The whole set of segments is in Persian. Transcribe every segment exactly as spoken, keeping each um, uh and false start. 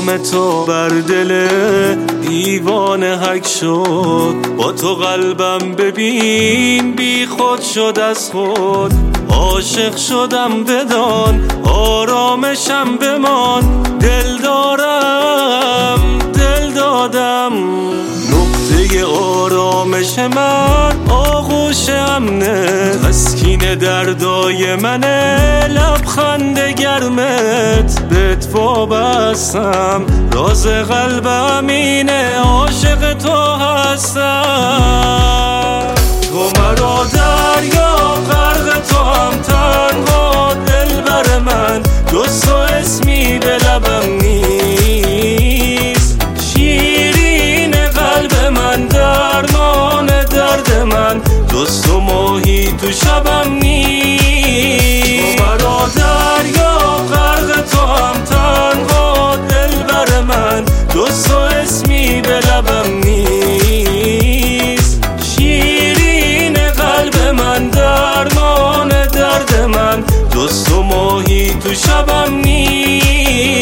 نام تو بر دل دیوانه حک شد. با تو قلبم ببین بی خود شد از خود. عاشق شدم بدان آرامشم بمان. دل دارم دل دادم نقطه آرامش من آغوش امنه. تسکین دردای منه لبخند گرمت. بهت وابستم راز قلبم اینه عاشق تو هستم. تو مرا دریا غرق تو هم تنها. دلبر من جز تو اسمی به لبم نیست. شیرین قلب من درمان درد من جز تو ماهی تو شبم نیست. تو مرا دریا غرق تو هم تنها. دلبر من جز تو اسمی به لبم نیست. شیرین قلب من درمان درد من جز تو ماهی تو شبم نیست.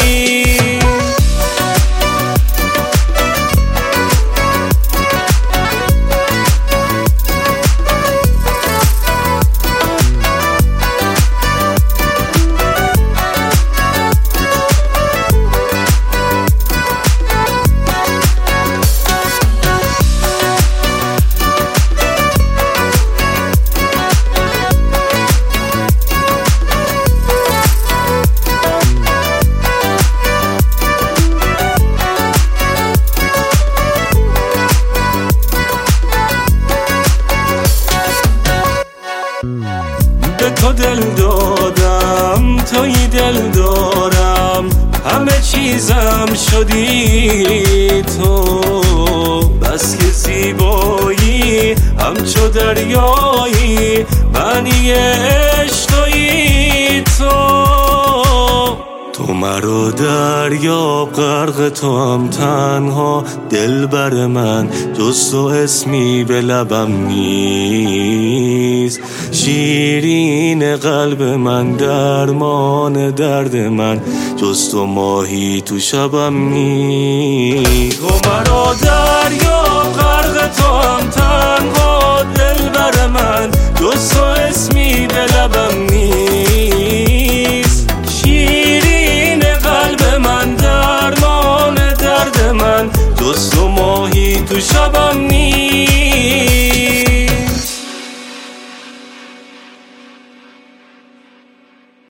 به تو دل دادم توی دل دارم. همه چیزم شدی تو. بس که زیبایی همچو دریایی معنی عشقی تو. تو مرا دریاب غرق تو هم تنها. دلبر من جز تو اسمی به لبم نیست. شیرین قلب من درمان درد من جز تو ماهی تو شبم نیست. تو مرا دریاب